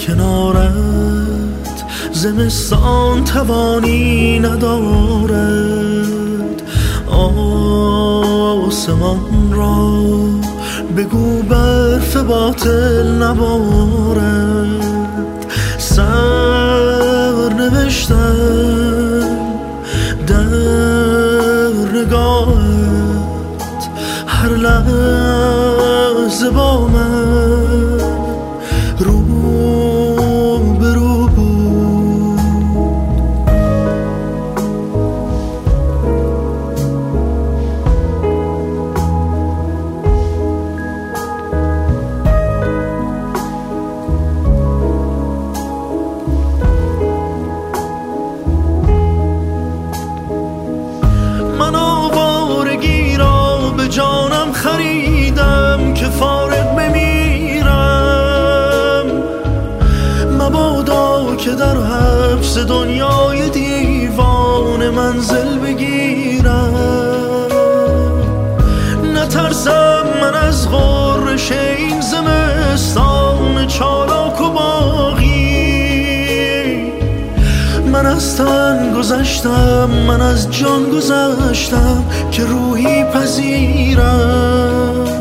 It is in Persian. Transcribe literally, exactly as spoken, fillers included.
کنارت زمستان توانی ندارد. آسمان را بگو برف باطل نبارد. سر نوشتم در نگاهت، هر لحظه با من رو به رو بود. من آوارگی را به جانم خریدم که فارغ بمیرم. مبادا که در حبس دنیای دیوان منزل بگیرم. نترسم من از غرش این زمستان چالاک و باغی. من از تن گذشتم، من از جان گذشتم که روحی پذیرم.